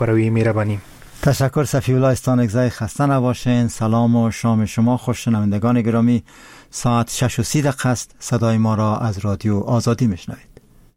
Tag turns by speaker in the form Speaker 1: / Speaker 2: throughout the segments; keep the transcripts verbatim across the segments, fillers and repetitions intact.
Speaker 1: برای میربانیم.
Speaker 2: تشکر صفی الله استانگزای، خسته نباشین. سلام و شام شما خوش. شنوندگان گرامی، ساعت شش و سی دقیقه است. صدای ما را از رادیو آزادی میشنوید.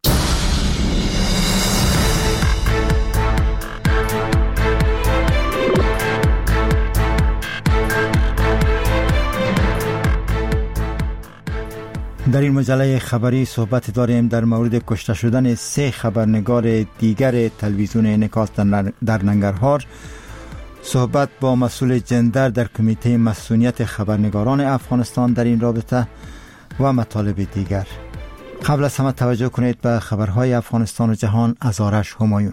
Speaker 2: در این مجله خبری صحبت داریم در مورد کشته شدن سه خبرنگار دیگر تلویزیون انعکاس در ننگرهار، صحبت با مسئول جندر در کمیته مسئولیت خبرنگاران افغانستان در این رابطه و مطالب دیگر. قبل از همه توجه کنید به خبرهای افغانستان و جهان از آرش همایون.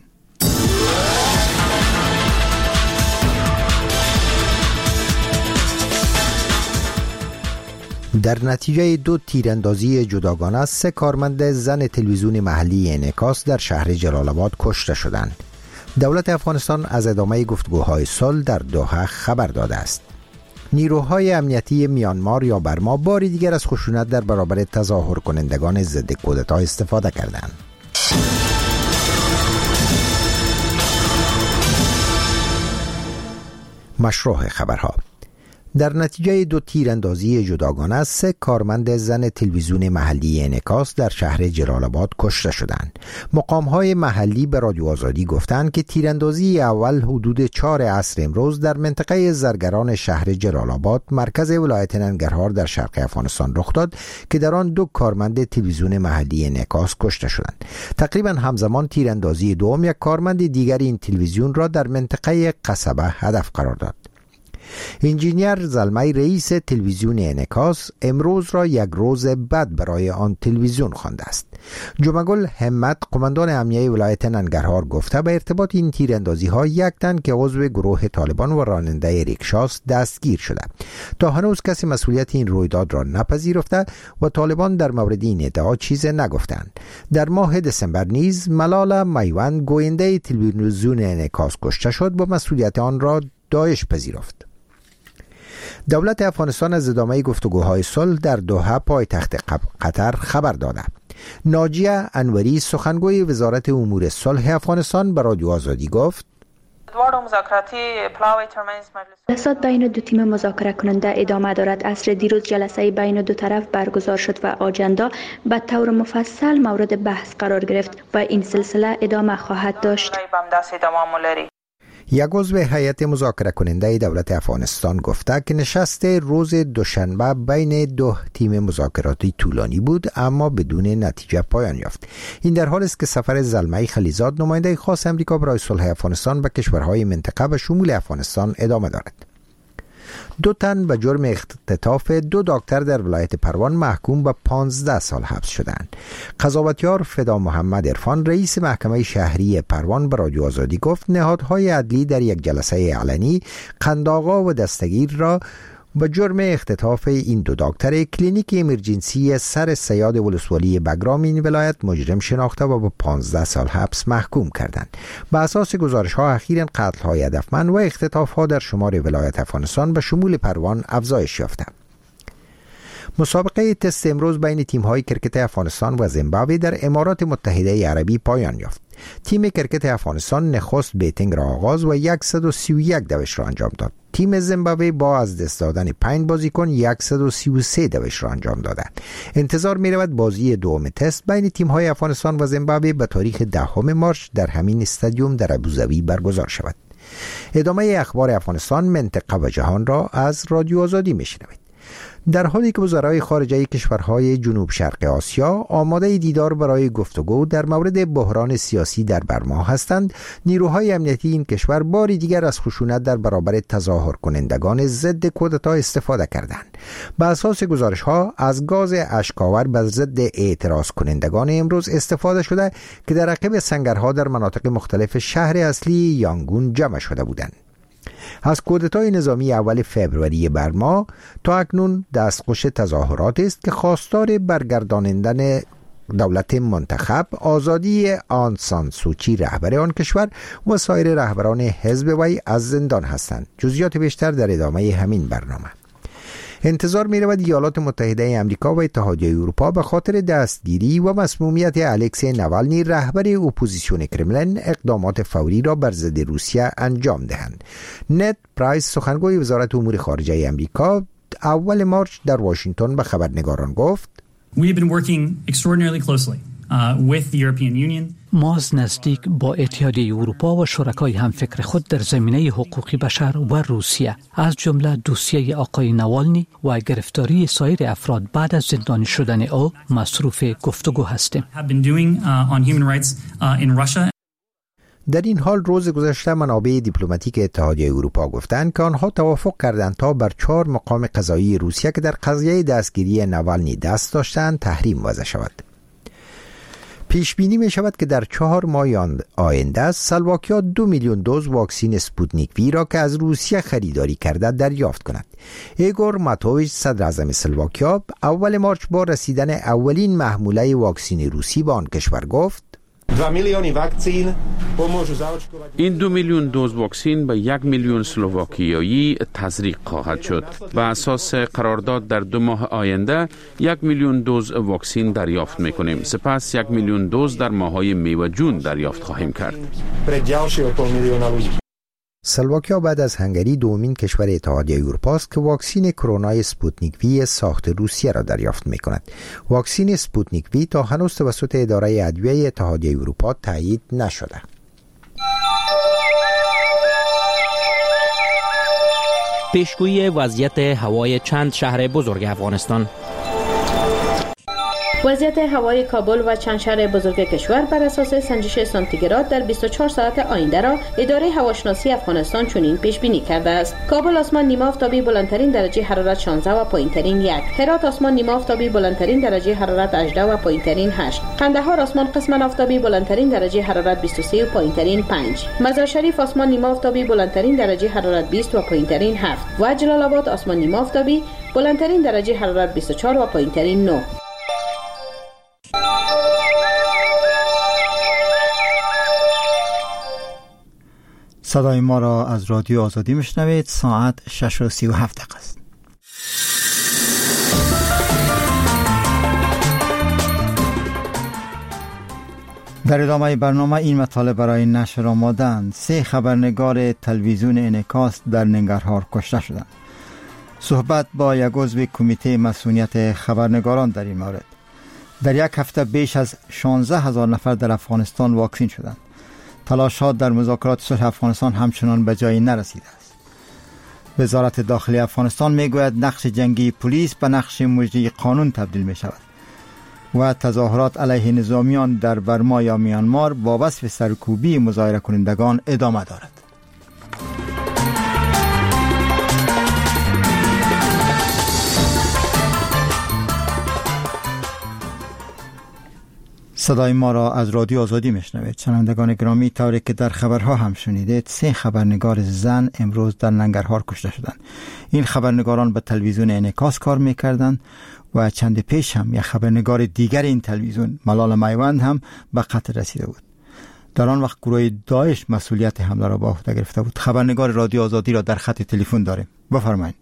Speaker 3: در نتیجه دو تیراندازی جداگانه سه کارمند زن تلویزیون محلی انعکاس در شهر جلال آباد کشته شدند. دولت افغانستان از ادامه گفتگوهای صلح در دوحه خبر داده است. نیروهای امنیتی میانمار یا برما باری دیگر از خشونت در برابر تظاهر کنندگان ضد کودتا استفاده کردند. مشروع خبرها: در نتیجه دو تیراندازی جداگانه سه کارمند زن تلویزیون محلی انعکاس در شهر جلال آباد کشته شدند. مقام‌های محلی به رادیو آزادی گفتند که تیراندازی اول حدود چهار عصر امروز در منطقه زرگران شهر جلال آباد مرکز ولایت ننگرهار در شرق افغانستان رخ داد که در آن دو کارمند تلویزیون محلی انعکاس کشته شدند. تقریبا همزمان تیراندازی دوم یک کارمند دیگر این تلویزیون را در منطقه قصبه هدف قرار داد. انجینیر زلمه رئیس تلویزیون انعکاس امروز را یک روز بد برای آن تلویزیون خوانده است. جمعگل همت، قماندان امنیه ولایت ننگرهار، گفته به ارتباط این تیراندازی ها یک تن که عضو گروه طالبان و راننده ریکشاست دستگیر شده. تا هنوز کسی مسئولیت این رویداد را نپذیرفته و طالبان در مورد این ادعا چیزی نگفتند. در ماه دسامبر نیز ملاله میوند، گوینده تلویزیون انعکاس، کشته شد و مسئولیت آن را داعش پذیرفت. دولت افغانستان از ادامه گفتگوهای صلح در دوحه پایتخت قطر خبر داده. ناجیه انوری، سخنگوی وزارت امور صلح افغانستان، به رادیو آزادی گفت:
Speaker 4: جلسات بین دو تیم مذاکره کننده ادامه دارد. عصر دیروز جلسه بین دو طرف برگزار شد و آجندا به طور مفصل مورد بحث قرار گرفت و این سلسله ادامه خواهد داشت.
Speaker 3: یک عضو هیئت مذاکره کننده دولت افغانستان گفته که نشست روز دوشنبه بین دو تیم مذاکراتی طولانی بود اما بدون نتیجه پایان یافت. این در حالی است که سفر زلمه خلیزاد، نماینده خاص امریکا برای صلح افغانستان، به کشورهای منطقه به شمول افغانستان ادامه دارد. دو تن به جرم اختطاف دو دکتر در ولایت پروان محکوم به پانزده سال حبس شدند. قضاوتیار فدا محمد عرفان، رئیس محکمه شهری پروان، به رادیو آزادی گفت نهادهای عدلی در یک جلسه علنی قندآقا و دستگیر را به جرم اختطاف این دو دکتر کلینیک امرجنسی سر سیاد ولسوالی بگرام این ولایت مجرم شناخته و به پانزده سال حبس محکوم کردند. به اساس گزارش ها اخیراً قتل های هدفمند و اختطاف ها در شمار ولایت افغانستان به شمول پروان افزایش یافته. مسابقه تست امروز بین تیم‌های کرکت افغانستان و زیمبابوه در امارات متحده عربی پایان یافت. تیم کرکت افغانستان نخست بیتینگ را آغاز و صد و سی و یک دوش را انجام داد. تیم زیمبابوه با از دست دادن پنج بازیکن صد و سی و سه دوش را انجام دادند. انتظار می رود بازی دوم تست بین تیم‌های افغانستان و زیمبابوه به تاریخ دهم مارس در همین استادیوم در ابوظبی برگزار شود. ادامه اخبار افغانستان، منطقه و جهان را از رادیو آزادی میشنوید. در حالی که وزرای خارجه کشورهای جنوب شرق آسیا آماده دیدار برای گفتگو در مورد بحران سیاسی در برما هستند، نیروهای امنیتی این کشور باری دیگر از خشونت در برابر تظاهر کنندگان ضد کودتا استفاده کردند. به اساس گزارش ها از گاز اشک‌آور بر ضد اعتراض کنندگان امروز استفاده شده که در عقب سنگرها در مناطق مختلف شهر اصلی یانگون جمع شده بودند. از کودتای نظامی اول فوریه برما تا اکنون دستخوش تظاهرات است که خواستار برگردانندن دولت منتخب، آزادی آن سان سوچی رهبر آن کشور و سایر رهبران حزب وی از زندان هستند. جزئیات بیشتر در ادامه همین برنامه. انتظار می رود ایالات متحده آمریکا و اتحادیه اروپا به خاطر دستگیری و مسمومیت الکسی نوالنی رهبر اپوزیسیون کرملین اقدامات فوری را بر ضد روسیه انجام دهند. نت پرایس سخنگوی وزارت امور خارجه آمریکا اول مارچ در واشنگتن به خبرنگاران گفت:
Speaker 1: We have been working extraordinarily closely uh, with the European Union.
Speaker 5: ما از نزدیک با اتحادیه اروپا و شرکای همفکر خود در زمینه حقوق بشر و روسیه، از جمله دوسیه آقای نوالنی و گرفتاری سایر افراد بعد از زندانی شدن او مصروف گفتگو هستیم.
Speaker 3: در این حال روز گذشته منابع دیپلماتیک اتحادیه اروپا گفتند که آنها توافق کردند تا بر چهار مقام قضایی روسیه که در قضیه دستگیری نوالنی دست داشتند تحریم وضع شود. پیش بینی می شود که در چهار ماه آینده سلواکیا دو میلیون دوز واکسین اسپوتنیک وی را که از روسیه خریداری کرده دریافت کند. ایگور ماتوویچ صدر اعظم سلواکیا اول مارچ با رسیدن اولین محموله واکسین روسی به آن کشور گفت:
Speaker 6: این دو میلیون دوز واکسین به یک میلیون سلواکیایی تزریق خواهد شد. و اساس قرارداد در دو ماه آینده یک میلیون دوز واکسین دریافت میکنیم. سپس یک میلیون دوز در ماه‌های می و جون دریافت خواهیم کرد.
Speaker 3: سلواکیا بعد از هنگری دومین کشور اتحادیه اروپا است که واکسین کرونا اسپوتنیک وی ساخت روسیه را دریافت می‌کند. واکسین اسپوتنیک وی تا هنوز توسط اداره ادویه اتحادیه اروپا تایید نشده.
Speaker 7: پیشگویی وضعیت هوای چند شهر بزرگ افغانستان.
Speaker 8: وضعیت هوای کابل و چند شهر بزرگ کشور بر اساس سنجش سانتیگراد در بیست و چهار ساعت آینده را اداره هواشناسی افغانستان چنین پیش بینی کرده است: کابل آسمان نیمه آفتابی بلندترین درجه حرارت شانزده و پایینترین یک، هرات آسمان نیمه آفتابی بلندترین درجه حرارت هجده و پایینترین هشت، قندهار آسمان قسما آفتابی بلندترین درجه حرارت بیست و سه و پایینترین پنج، مزار شریف آسمان نیمه آفتابی بلندترین درجه حرارت بیست و پایینترین هفت و جلال آباد آسمان نیمه آفتابی بلندترین درجه حرارت بیست و چهار و پایینترین نه.
Speaker 2: صدای ما را از رادیو آزادی میشنوید. ساعت شش و سی و هفت دقیقه است. در ادامه برنامه این مطالب برای نشر آمادند. سه خبرنگار تلویزیون انعکاس در ننگرهار کشته شدند. صحبت با یک عضو کمیته مسئولیت خبرنگاران در این مورد. در یک هفته بیش از شانزده هزار نفر در افغانستان واکسین شدند. تلاشات در مذاکرات صلح افغانستان همچنان به جایی نرسیده است. وزارت داخلی افغانستان میگوید نقش جنگی پلیس به نقش مجری قانون تبدیل می شود و تظاهرات علیه نظامیان در برما یا میانمار با وصف سرکوبی مظاهره کنندگان ادامه دارد. صدای ما را از رادیو آزادی میشنوید. شنوندگان گرامی، طوری که در خبرها هم شنیدید، سه خبرنگار زن امروز در ننگرهار کشته شدند. این خبرنگاران به تلویزیون انعکاس کار میکردند و چند پیش هم یک خبرنگار دیگر این تلویزیون، ملال میوند، هم به قتل رسیده بود. در آن وقت گروه داعش مسئولیت حمله را به عهده گرفته بود. خبرنگار رادیو آزادی را در خط تلفن داریم. بفرمایید.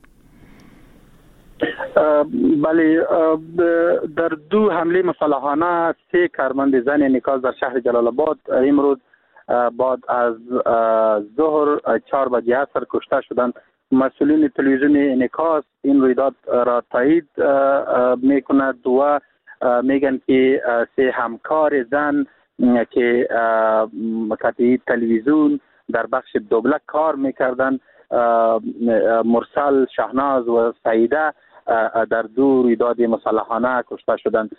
Speaker 9: بله، در دو حمله مسلحانه سه کارمند زن انعکاس در شهر جلال آباد امروز بعد از ظهر چهار بجه عصر کشته شدند. مسئولین تلویزیون انعکاس این رویداد را تایید میکند و میگن که سه همکار زن که مکاتب تلویزیون در بخش دوبلک کار میکردند، مرسل، شهناز و سعیده، در دو رویداد مسلحانه کشته شدند.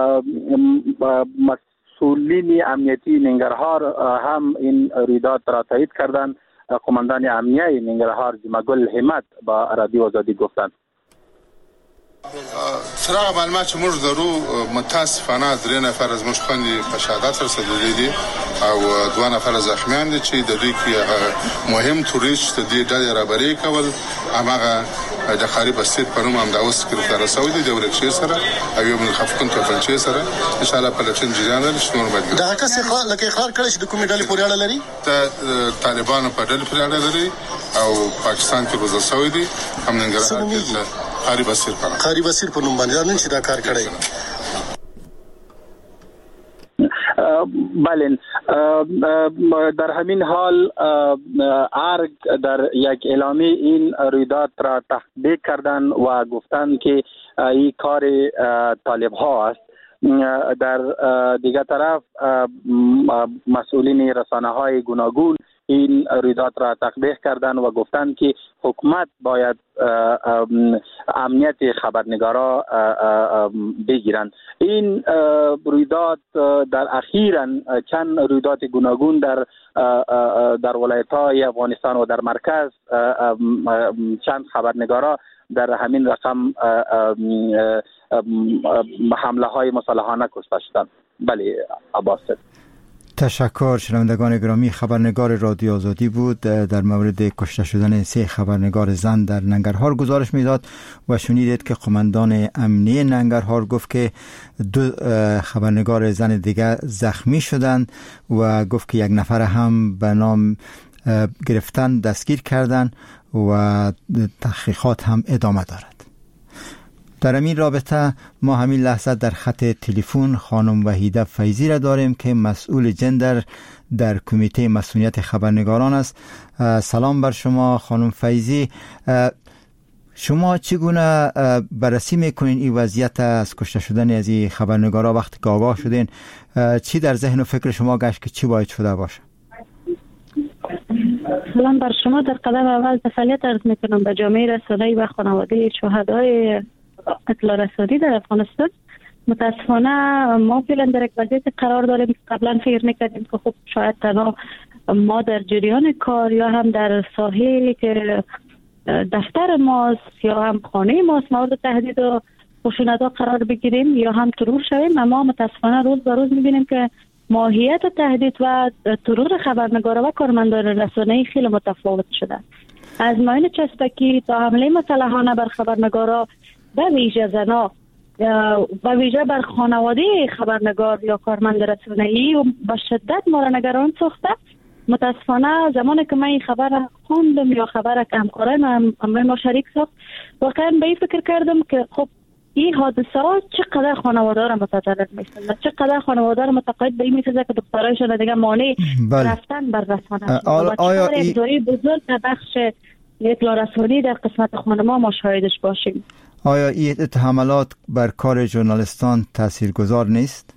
Speaker 9: مسئولین امنیتی ننگرهار هم این رویداد را تایید کردند. قماندان امنیه ننگرهار جمعگل همت با رادیو آزادی گفتند:
Speaker 10: سراغ معلومات چې موږ درو متاسفانه درې نفر از موږ خوندې په شهادت رسېدلي دي او دوه نفر زخمیان دي چې د دوی کې مهم توریست د دې ډلې رهبري کول هماغه د خاري بستید په نوم هم د اوس کې ورته رسوي دي د ورکشې سره او یو من خفقون توفنچې سره انشاءالله په لټن جریان لري چې نور باید دغه کس لکه اقرار کړی چې د کومې ډلې پورې اړه لري د طالبانو په ډلې پورې اړه لري او پاکستان کې روزل شوی دي هم ننګرهار کې قاری بصیر په
Speaker 11: قاری بصیر په نوم باندې نن چې دا کار کړی.
Speaker 9: بله، در همین حال ارگ در یک اعلامیه این رویداد را تحقیق کردن و گفتن که این کار طالب ها است. در دیگر طرف مسئولین رسانه های گوناگون این رویداد را تقبیح کردن و گفتند که حکومت باید امنیت خبرنگارا بگیرند. این رویداد در اخیراً چند رویداد گوناگون در در ولایت‌های افغانستان و در مرکز چند خبرنگارا در همین رقم حمله های مسلحانه کشته شدند. بله عباس.
Speaker 2: تشکر. شنوندگان گرامی، خبرنگار رادیو آزادی بود در مورد کشته شدن سه خبرنگار زن در ننگرهار گزارش میداد و شنیدید که قماندان امنیه ننگرهار گفت که دو خبرنگار زن دیگر زخمی شدند و گفت که یک نفر هم به نام گرفتن دستگیر کردند و تحقیقات هم ادامه دارد. در این رابطه ما همین لحظه در خط تلفن خانم وحیده فیضی را داریم که مسئول جندر در کمیته مسئولیت خبرنگاران است. سلام بر شما خانم فیضی. شما چگونه بررسی میکنین این وضعیت از کشته شدن از این خبرنگارا؟ وقتی که آگاه شدین چی در ذهن و فکر شما گشت که چی باید شده باشه؟
Speaker 12: سلام بر شما. در قدم اول تسلیت عرض میکنم به جامعه رسانه‌ای و خانواده شهدای اطلاع رسانی در افغانستان. متاسفانه ما فعلا در یک وضعیت قرار داریم. قبلا فکر میکردیم که خب شاید تنها ما در جریان کار یا هم در ساحه که دفتر ماست یا هم خانه ماست مورد تهدید و خشونت قرار بگیریم یا هم ترور شویم، اما متاسفانه روز به روز میبینیم که ماهیت تهدید و ترور خبرنگارا و کارمندان رسانه‌ای خیلی متفاوت شده. از ماین چسبکی تا حمله مسلحانه بر خبرنگارا و ویژه زنا و ویژه بر خانواده خبرنگار یا کارمند رسانه‌ای و به شدت ما را نگران ساخته. متاسفانه زمانی که من این خبر خوندم یا خبر که همکاران ما شریک ساخت، واقعا به این فکر کردم که خب این حادثه ها چقدر خانواده را متضرر می‌سازد، چقدر خانواده را متقاعد به این می‌سازد که دخترایشان دیگه مانع رفتن بر رسانه.
Speaker 2: آیا
Speaker 12: این بزرگ در بخش اطلاع رسانی در قسمت خانما ما شاهدش باشیم؟
Speaker 2: آیا این اتهامات بر کار ژورنالیستان تاثیرگذار نیست؟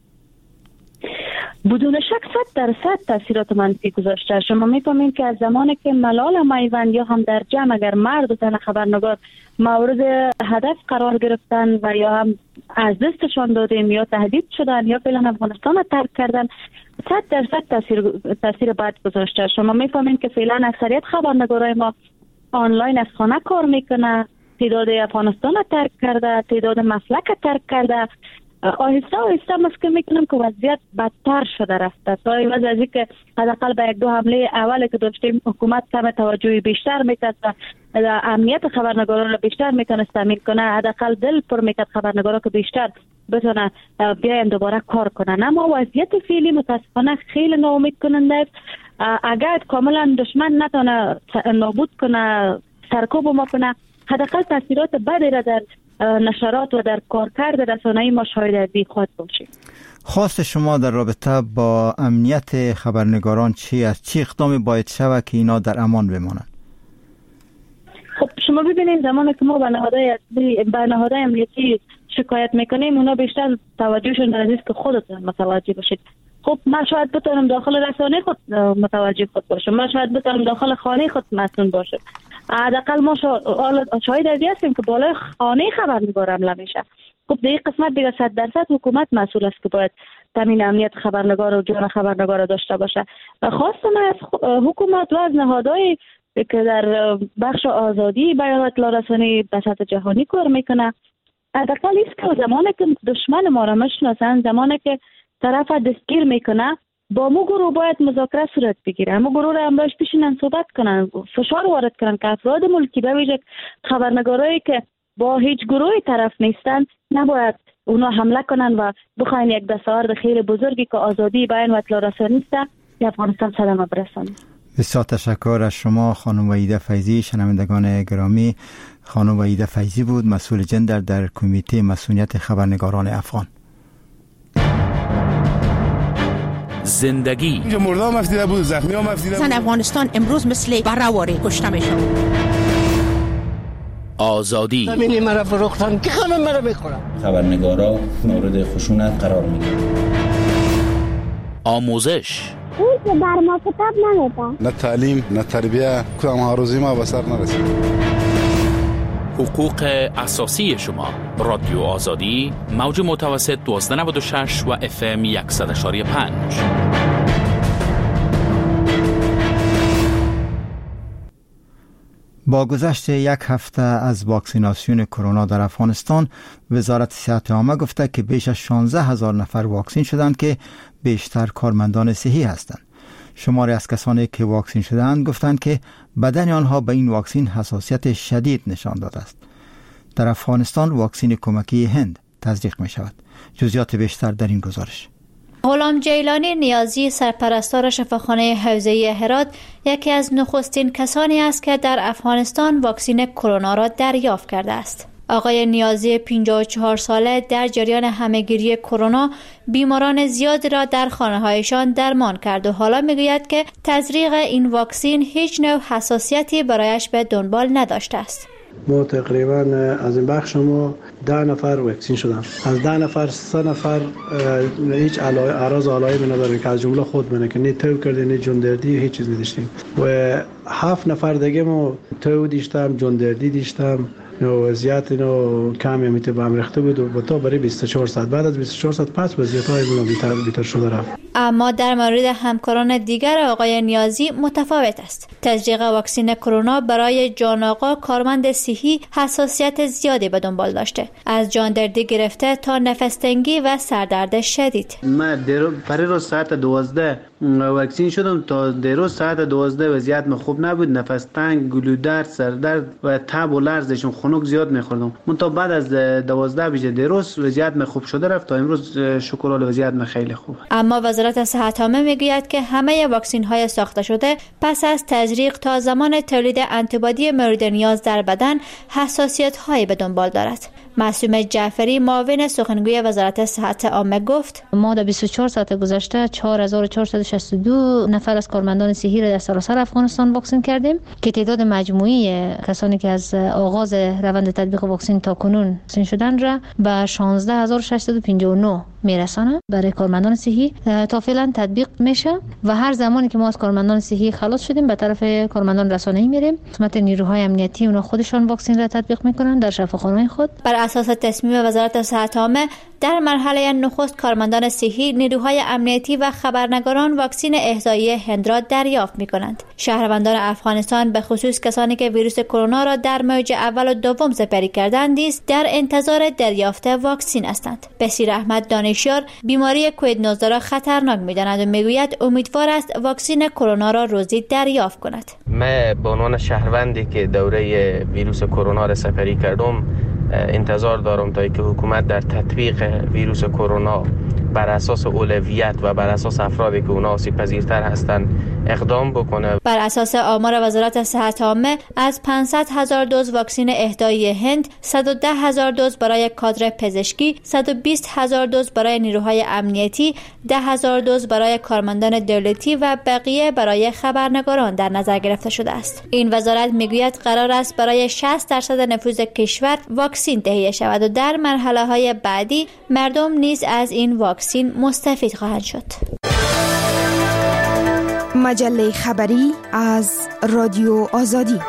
Speaker 12: بدون شک صد درصد تاثیرات منفی گذاشته. شما می‌فهمید که از زمانی که ملال میوند یا هم در جمع اگر مرد و زن خبرنگار مورد هدف قرار گرفتن و یا هم از دستشان دادیم یا تهدید شدن یا فعلا افغانستان را ترک کردن، صد درصد تاثیر تاثیر بد گذاشته. شما می‌فهمید که فعلا اکثریت خبرنگارای ما آنلاین از خانه کار میکنه، تعداد افغانستان را ترک کرده، تعداد مسلک را ترک کرده. آهسته آهسته مسکن میکنم که وضعیت بدتر شده رفته. تا این وضع ازی که حداقل به یک دو حمله اولی که داشتیم حکومت کم توجهی بیشتر میکرد و امنیت خبرنگاران را بیشتر میتونست تامین کنه، حداقل دل پر میکرد خبرنگارا که بیشتر بتونه بیاین دوباره کار کنن. اما وضعیت فعلی متاسفانه خیلی ناامید کننده است. اگر کاملا دشمن نتونه نابود کنه، سرکوب ما کنه، حداقل تاثیرات بدی را در نشرات و در کارکرد رسانه‌ای ما شاهد بیخود باشیم.
Speaker 2: خواست شما در رابطه با امنیت خبرنگاران چی است؟ چی اقدامی باید شود که اینا در امان بمانند؟
Speaker 12: خب شما ببینید زمانی که ما به نهادهای به نهادهای امنیتی شکایت میکنیم، اونا بیشتر توجهشون در است که خودتون متوجه باشید. خب من شاید بتونم داخل رسانه خود متوجه خود باشم، من شاید بتونم داخل خانه خود مسئول باشم. حداقل ما شاهد ازی هستیم که بالای خانه خبرنگار حمله میشه. خب در این قسمت دیگه صد درصد حکومت مسئول است که باید تامین امنیت خبرنگار و جان خبرنگار داشته باشه. خواستم از حکومت و از نهادهای که در بخش آزادی بیان اطلاع رسانی به سطح جهانی کار میکنه، حداقل است که زمانی که دشمن ما را میشناسن، زمانی که طرف دستگیر میکنه، با مو گروه باید مذاکره صورت بگیره. مو گروه را امروز پیشینن صحبت کنن، فشار وارد کنن که افراد ملکی به ویژه خبرنگارایی که با هیچ گروهی طرف نیستن نباید اونا حمله کنن و بخواین یک دستاورد خیلی بزرگی که آزادی بیان و اطلاع رسانی است به افغانستان صدمه برسانه.
Speaker 2: بسیار تشکر از شما خانم وحیده فیضی. شنوندگان گرامی، خانم وحیده فیضی بود، مسئول جندر در کمیته مسئولیت خبرنگاران افغان.
Speaker 13: زندگی
Speaker 14: مردم مفتیده بود، زخمی ها مفتیده بود.
Speaker 15: زن افغانستان امروز مثل برآوری کشته میشن.
Speaker 13: آزادی
Speaker 16: زمینی مرا فروختن که همه مرا میخورن.
Speaker 17: خبرنگارا مورد خشونت قرار میگیرن.
Speaker 13: آموزش
Speaker 18: اون که بر ما کتاب نمیده.
Speaker 14: نه تعلیم نه تربیه، کدام هاروزی ما به سر نرسید.
Speaker 13: حقوق اساسی شما. رادیو آزادی، موج متوسط دوازده نود و شش و اف ام صد و یک و پنج.
Speaker 2: با گذشت یک هفته از واکسیناسیون کرونا در افغانستان، وزارت صحت عامه گفته که بیش از شانزده هزار نفر واکسین شدند که بیشتر کارمندان صحی هستند. شماری از کسانی که واکسین شدند گفتند که بدن آنها به این واکسین حساسیت شدید نشان داده است. در افغانستان واکسین کمکی هند تزریق می شود. جزئیات بیشتر در این گزارش.
Speaker 19: غلام جیلانی نیازی، سرپرستار شفاخانه حوزه هرات، یکی از نخستین کسانی است که در افغانستان واکسین کرونا را دریافت کرده است. آقای نیازی پنجاه و چهار ساله در جریان همهگیری کرونا بیماران زیادی را در خانه‌هایشان درمان کرد و حالا میگوید که تزریق این واکسین هیچ نوع حساسیتی برایش به دنبال نداشته است.
Speaker 20: ما تقریبا از این بخش ما ده نفر واکسین شدن. از ده نفر سه نفر هیچ اعراض علائمی ندارن که از جمله خود منه که نه تو کردی نه جون دردی هیچ چیز نداشتیم. و هفت نفر دیگه ما تو دیشتم، جون دردی دیشتم، وضعیت اینو کمی میته به هم ریخته بود و تا برای بیست و چهار ساعت بعد از بیست و چهار ساعت پس وضعیت‌های اون بیشتر بیشتر شده رفت.
Speaker 19: اما در مورد همکاران دیگر آقای نیازی متفاوت است. تزریق واکسن کرونا برای جان آقا کارمند صحی حساسیت زیادی به دنبال داشته، از جان دردی گرفته تا نفس تنگی و سردرد شدید.
Speaker 20: من برای روز ساعت دوازده واکسین شدم، تا دیروز ساعت دوازده وضعیت من خوب نبود، نفس تنگ، گلودرد، سردرد و تب و لرزشم خنک زیاد می‌خوردم. من تا بعد از دوازده بجه دیروز وضعیت من خوب شده رفت، تا امروز شکر الله وضعیت من خیلی خوبه.
Speaker 19: اما وزارت صحت عامه میگوید که همه واکسین‌های ساخته شده پس از تزریق تا زمان تولید آنتیبادی مورد نیاز در بدن حساسیت‌هایی به دنبال دارد. معصومه جعفری، معاون سخنگوی وزارت صحت عامه گفت:
Speaker 21: ما در بیست و چهار ساعت گذشته چهار هزار و چهارصد و شصت و دو نفر از کارمندان صحی را در سراسر افغانستان واکسین کردیم که تعداد مجموعی کسانی که از آغاز روند تطبیق واکسن تا کنون واکسین شدن را به شانزده هزار و ششصد و پنجاه و نه میرسانه. برای کارمندان صحی تا فعلا تطبیق میشه و هر زمانی که ما از کارمندان صحی خلاص شدیم به طرف کارمندان رسانه‌ای میریم. قسمت نیروهای امنیتی اونا خودشان واکسن را تطبیق میکنن در شفاخانه‌های خود.
Speaker 19: بر اساس تصمیم وزارت صحت عامه در مرحله نخست کارمندان صحی، نیروهای امنیتی و خبرنگاران واکسن احصایی هند را دریافت می‌کنند. شهروندان افغانستان به خصوص کسانی که ویروس کرونا را در موج اول و دوم سپری کردند نیز در انتظار دریافت واکسن هستند. بصیر احمد دانشیار بیماری کووید نوزده را خطرناک می‌داند و میگوید امیدوار است واکسن کرونا را روزی دریافت کند.
Speaker 22: من به عنوان شهروندی که دوره ویروس کرونا را سپری کردم انتظار دارم تا اینکه حکومت در تطبیق ویروس کرونا بر اساس اولویت و بر اساس افرادی که اونا آسیب پذیرتر هستند اقدام بکنه.
Speaker 19: بر اساس آمار وزارت صحت عامه از پانصد هزار دوز واکسن اهدایی هند، صد و ده هزار دوز برای کادر پزشکی، صد و بیست هزار دوز برای نیروهای امنیتی، ده هزار دوز برای کارمندان دولتی و بقیه برای خبرنگاران در نظر گرفته شده است. این وزارت میگوید قرار است برای شصت درصد نفوذ کشور واکسن تهیه شود و در مرحله‌های بعدی مردم نیز از این واکسن مستفید خواهند شد.
Speaker 23: مجله خبری از رادیو آزادی.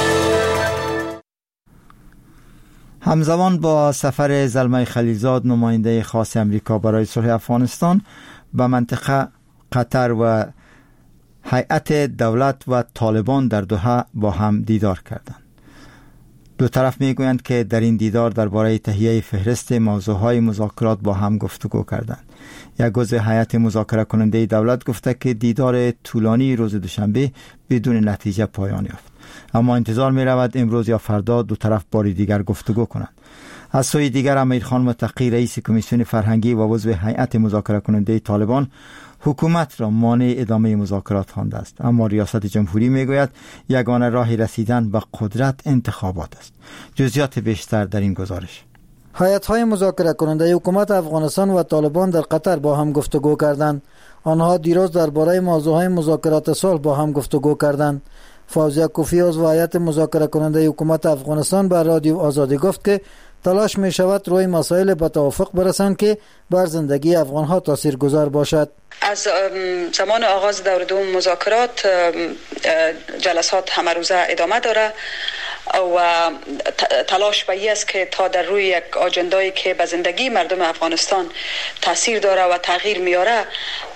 Speaker 2: همزمان با سفر زلمه خلیلزاد، نماینده خاص امریکا برای صلح افغانستان، به منطقه قطر و هیئت دولت و طالبان در دوحه با هم دیدار کردند. دو طرف میگویند که در این دیدار درباره تهیه فهرست موضوعهای مذاکرات با هم گفتگو کردند. یک عضو هیئت مذاکره کننده دولت گفته که دیدار طولانی روز دوشنبه بدون نتیجه پایان یافت، اما انتظار می رود امروز یا فردا دو طرف بار دیگر گفتگو کنند. از سوی دیگر امیرخان متقی، رئیس کمیسیون فرهنگی و عضو هیئت مذاکره کننده طالبان، حکومت را مانع ادامه مذاکرات خوانده است، اما ریاست جمهوری میگوید یگانه راه رسیدن به قدرت انتخابات است. جزئیات بیشتر در این گزارش.
Speaker 1: هیئت‌های مذاکره کننده حکومت افغانستان و طالبان در قطر با هم گفتگو کردند. آنها دیروز درباره موضوعهای مذاکرات صلح با هم گفتگو کردند. فوزیه کوفی عضو هیئت مذاکره کننده حکومت افغانستان به رادیو آزادی گفت که تلاش می شود روی مسائل به توافق برسند که بر زندگی افغانها تاثیرگذار باشد.
Speaker 4: از زمان آغاز دور دوم مذاکرات جلسات همه روزه ادامه داره و تلاش به این است که تا در روی یک آجندایی که به زندگی مردم افغانستان تاثیر داره و تغییر میاره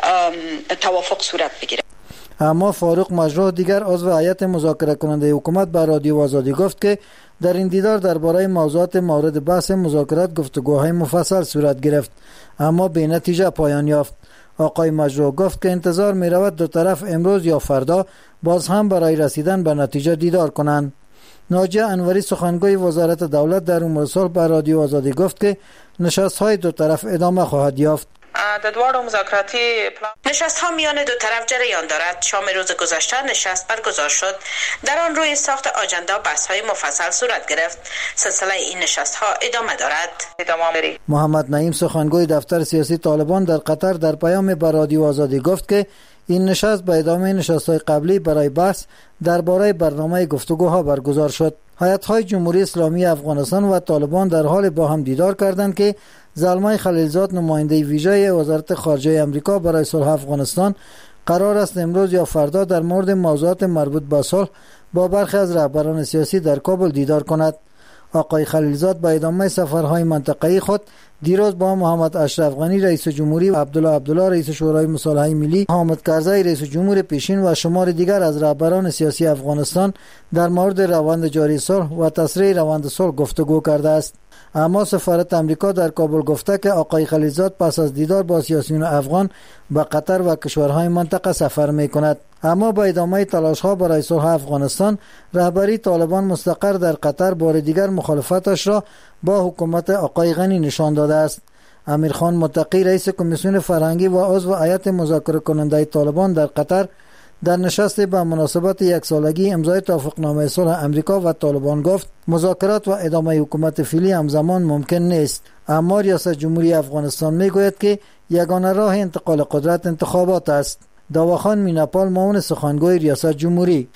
Speaker 4: توافق صورت بگیره.
Speaker 1: اما فاروق مجروح دیگر عضو هیئت مذاکره کننده حکومت به رادیو آزادی گفت که در این دیدار درباره موضوعات مورد بحث مذاکرات گفتگوهای مفصل صورت گرفت، اما به نتیجه پایان یافت. آقای مجروح گفت که انتظار می رود دو طرف امروز یا فردا باز هم برای رسیدن به نتیجه دیدار کنند. ناجیه انوری سخنگوی وزارت دولت در امور صلح به رادیو آزادی گفت که نشست‌های دو طرف ادامه خواهد یافت.
Speaker 4: در دوار مذاکراتی نشست ها میان دو طرف جریان دارد. شام روز گذشته نشست برگزار شد. در آن روی ساخت آجندا بحث های مفصل صورت گرفت. سلسله این نشست ها ادامه دارد. ادامه
Speaker 1: محمد نعیم سخنگوی دفتر سیاسی طالبان در قطر در پیام به رادیو آزادی گفت که این نشست به ادامه نشست‌های قبلی برای بحث درباره برنامه گفتگوها برگزار شد. هیئت‌های جمهوری اسلامی افغانستان و طالبان در حال با هم دیدار کردند که زلمای خلیلزاد نماینده ویژه وزارت خارجه آمریکا برای صلح افغانستان قرار است امروز یا فردا در مورد موضوعات مربوط به صلح با برخی از رهبران سیاسی در کابل دیدار کند. آقای خلیلزاد با ادامه سفرهای منطقه‌ای خود دیروز با محمد اشرف غنی رئیس جمهوری، عبدالله عبدالله رئیس شورای مصالحه ملی، حامد کرزی رئیس جمهور پیشین و شمار دیگر از رهبران سیاسی افغانستان در مورد روند جاری صلح و تسریع روند صلح گفتگو کرده است. اما سفارت امریکا در کابل گفته که آقای خلیلزاد پس از دیدار با سیاسیون افغان به قطر و کشورهای منطقه سفر می کند. اما با ادامه تلاش‌ها برای صلح افغانستان، رهبری طالبان مستقر در قطر بار دیگر مخالفتش را با حکومت آقای غنی نشان داده است. امیرخان متقی رئیس کمیسیون فرهنگی و عضو هیئت مذاکره کننده طالبان در قطر در نشست به مناسبت یک سالگی امضای توافقنامه صلح امریکا و طالبان گفت مذاکرات و ادامه حکومت فعلی همزمان ممکن نیست، اما ریاست جمهوری افغانستان میگوید که یگانه راه انتقال قدرت انتخابات است. داواخان میناپال معاون سخنگوی ریاست جمهوری: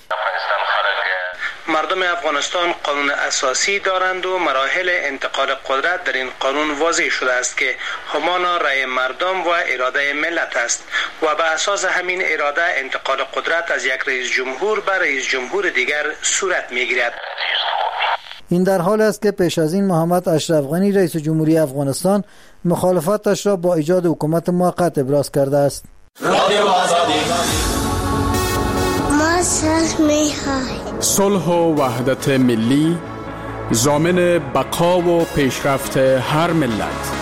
Speaker 22: مردم افغانستان قانون اساسی دارند و مراحل انتقال قدرت در این قانون واضح شده است که همانا رأی مردم و اراده ملت است و به اساس همین اراده انتقال قدرت از یک رئیس جمهور به رئیس جمهور دیگر صورت میگیرد.
Speaker 1: این در حال است که پیش از این محمد اشرف غنی رئیس جمهوری افغانستان مخالفتش را با ایجاد حکومت موقت ابراز کرده است.
Speaker 5: رادیو آزادی. ما صلح می‌خواهیم. صلح و وحدت ملی ضامن بقا و پیشرفت هر ملت.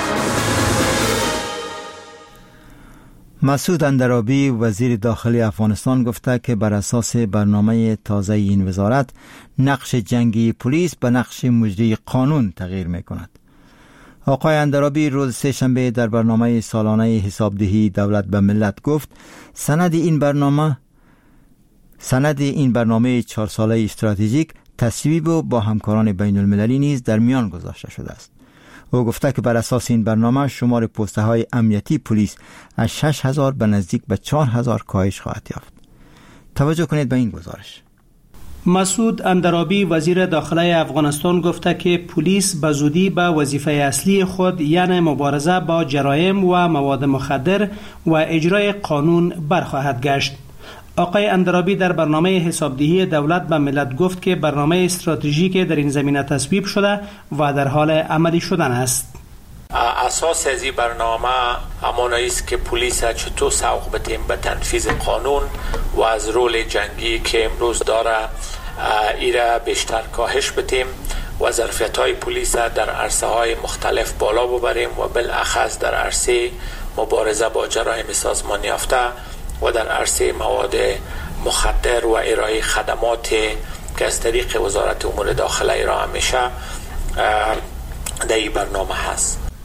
Speaker 2: مسعود اندرابی وزیر داخلی افغانستان گفته که بر اساس برنامه تازه این وزارت نقش جنگی پلیس به نقش مجری قانون تغییر می‌کند. آقای اندرابی روز سه‌شنبه در برنامه سالانه حسابدهی دولت به ملت گفت سند این برنامه سند این برنامه چهار ساله استراتژیک تصویب و با همکاران بین المللی نیز در میان گذاشته شده است. او گفته که بر اساس این برنامه شمار پسته های امنیتی پلیس از شش هزار به نزدیک به چهار هزار کاهش خواهد یافت. توجه کنید به این گزارش.
Speaker 24: مسعود اندرابی وزیر داخلی افغانستان گفته که پلیس به زودی به وظیفه اصلی خود یعنی مبارزه با جرایم و مواد مخدر و اجرای قانون برخواهد گشت. آقای اندرابی در برنامه حسابدهی دولت به ملت گفت که برنامه استراتژیک در این زمینه تصویب شده و در حال عملی شدن است.
Speaker 25: اساس از این برنامه همان است که پلیس چطور سوق بدیم به تنفیذ قانون و از رول جنگی که امروز داره ایره بیشتر کاهش بدیم و ظرفیت های پلیس در عرصه های مختلف بالا ببریم و بالاخص در عرصه مبارزه با جرایم سازمان یافته و در عرصه مواد مخدر و ارائه خدمات که از طریق وزارت امور داخله ارائه میشه در این برنامه هست.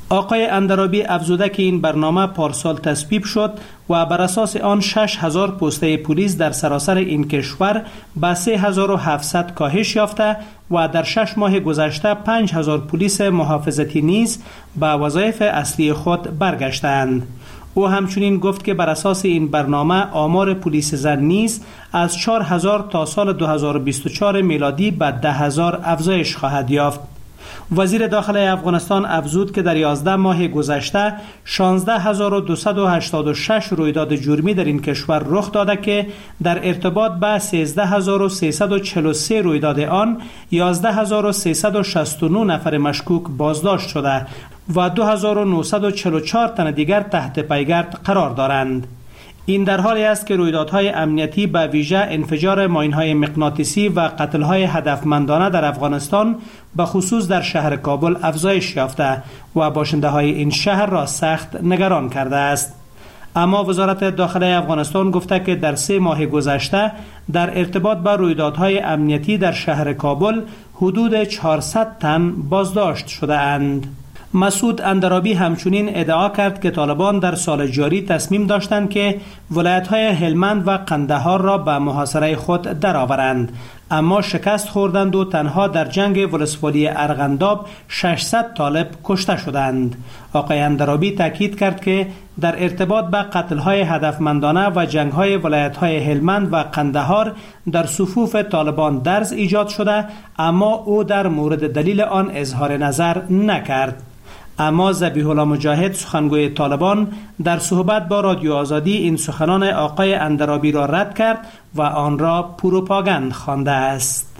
Speaker 24: آقای اندرابی افزوده که این برنامه پارسال تصویب شد و بر اساس آن شش هزار پسته پلیس در سراسر این کشور به سه هزار و هفتصد کاهش یافته و در شش ماه گذشته پنج هزار پلیس محافظتی نیز به وظایف اصلی خود برگشتند. او همچنین گفت که بر اساس این برنامه آمار پلیس زن نیز از چهار هزار تا سال دو هزار و بیست و چهار میلادی به ده هزار افزایش خواهد یافت. وزیر داخلی افغانستان افزود که در یازده ماه گذشته شانزده هزار و دویست و هشتاد و شش رویداد جرمی در این کشور رخ داده که در ارتباط به سیزده هزار و سیصد و چهل و سه رویداد آن یازده هزار و سیصد و شصت و نه نفر مشکوک بازداشت شده و دو هزار و نهصد و چهل و چهار تن دیگر تحت پیگرد قرار دارند. این در حالی است که رویدادهای امنیتی به ویژه انفجار ماین‌های مغناطیسی و قتل‌های هدفمندانه در افغانستان به خصوص در شهر کابل افزایش یافته و باشنده‌های این شهر را سخت نگران کرده است. اما وزارت داخلی افغانستان گفته که در سه ماه گذشته در ارتباط با رویدادهای امنیتی در شهر کابل حدود چهارصد تن بازداشت شده اند. مسعود اندرابی همچنین ادعا کرد که طالبان در سال جاری تصمیم داشتند که ولایت‌های هلمند و قندهار را به محاصره خود درآورند، اما شکست خوردند و تنها در جنگ ولسوالی ارغنداب ششصد طالب کشته شدند. آقای اندرابی تاکید کرد که در ارتباط به قتل‌های هدفمندانه و جنگ‌های ولایت‌های هلمند و قندهار در صفوف طالبان درز ایجاد شده، اما او در مورد دلیل آن اظهار نظر نکرد. اما ذبیح الله مجاهد سخنگوی طالبان در صحبت با رادیو آزادی این سخنان آقای اندرابی را رد کرد و آن را پروپاگاند خوانده است.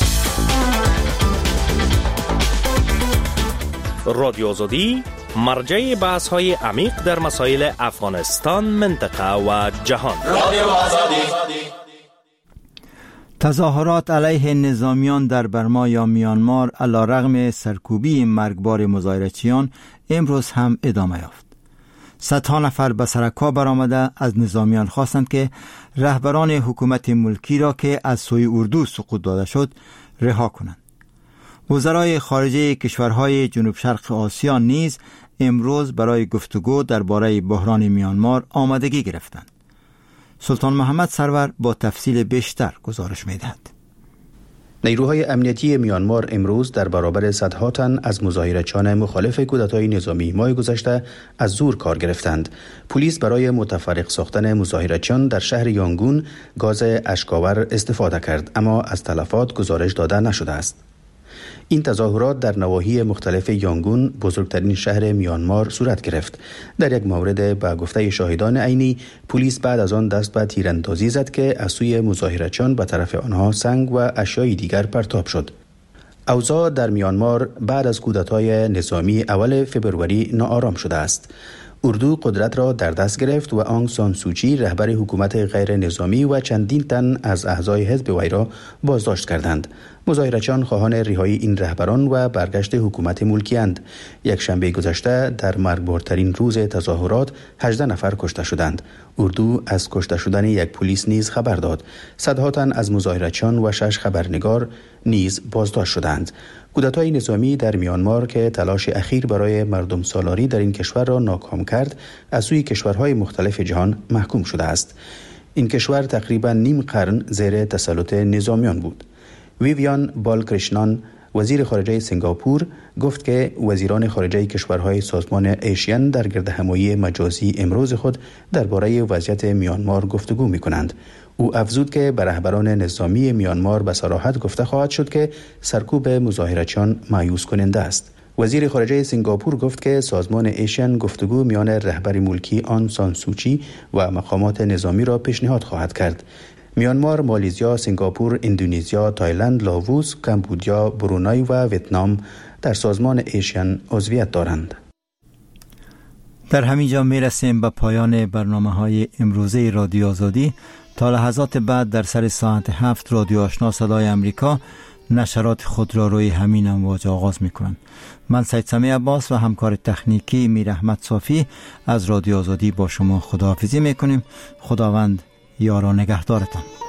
Speaker 3: رادیو آزادی مرجع بحث های عمیق در مسائل افغانستان، منطقه و جهان. رادیو آزادی.
Speaker 2: تظاهرات علیه نظامیان در برما یا میانمار علیرغم سرکوبی مرگبار مظاهرچیان امروز هم ادامه یافت. صدها نفر به سرکا برآمده از نظامیان خواستند که رهبران حکومت ملکی را که از سوی اردو سقوط داده شد رها کنند. وزرای خارجه کشورهای جنوب شرق آسیا نیز امروز برای گفتگو درباره بحران میانمار آمادگی گرفتند. سلطان محمد سرور با تفصیل بیشتر گزارش می‌دهد.
Speaker 6: نیروهای امنیتی میانمار امروز در برابر صدها تن از مظاهرچیان مخالف کودتای نظامی ماه گذشته از زور کار گرفتند. پلیس برای متفرق ساختن مظاهرچیان در شهر یانگون گاز اشک‌آور استفاده کرد، اما از تلفات گزارش داده نشده است. این تظاهرات در نواحی مختلف یانگون، بزرگترین شهر میانمار، صورت گرفت. در یک مورد به گفته شاهدان عینی، پلیس بعد از آن دست به تیراندازی زد که از سوی مظاهرچیان به طرف آنها سنگ و اشیای دیگر پرتاب شد. اوضاع در میانمار بعد از کودتای نظامی اول فبروری ناآرام شده است. اردو قدرت را در دست گرفت و آنگ سان سوچی رهبر حکومت غیر نظامی و چندین تن از اعضای حزب وی را بازداشت کردند. مظاهرچیان خواهان رهایی این رهبران و برگشت حکومت ملکی اند. یک شنبه گذشته در مرگبارترین روز تظاهرات هجده نفر کشته شدند. اردو از کشته شدن یک پلیس نیز خبر داد. صدها تن از مظاهرچیان و شش خبرنگار نیز بازداشت شدند. کودتای نظامی در میانمار که تلاش اخیر برای مردم سالاری در این کشور را ناکام کرد، از سوی کشورهای مختلف جهان محکوم شده است. این کشور تقریبا نیم قرن زیر تسلط نظامیان بود. ویویان بالکرشنان، وزیر خارجه سنگاپور، گفت که وزیران خارجه کشورهای سازمان ایشین در گردهمایی مجازی امروز خود درباره وضعیت میانمار گفتگو می‌کنند. او افزود که به رهبران نظامی میانمار به صراحت گفته خواهد شد که سرکوب مظاهرچیان مایوس کننده است. وزیر خارجه سنگاپور گفت که سازمان ایشین گفتگو میان رهبر ملکی آن سان سوچی و مقامات نظامی را پیشنهاد خواهد کرد. میانمار، مالیزیا، سنگاپور، اندونزیا، تایلند، لاووس، کمبودیا، برونای و ویتنام در سازمان ایشین عضویت دارند.
Speaker 2: در همین جا می رسیم به پایان برنامه های امروزه رادیو آزادی. تا لحظات بعد در سر ساعت هفت رادیو آشنا صدای امریکا نشرات خود را روی همین امواج آغاز می کنند. من سید سمیع عباس و همکار تکنیکی میر احمد صافی از رادیو آزادی با شما خداحافظی می کنیم. خداوند یار و نگهدارتان.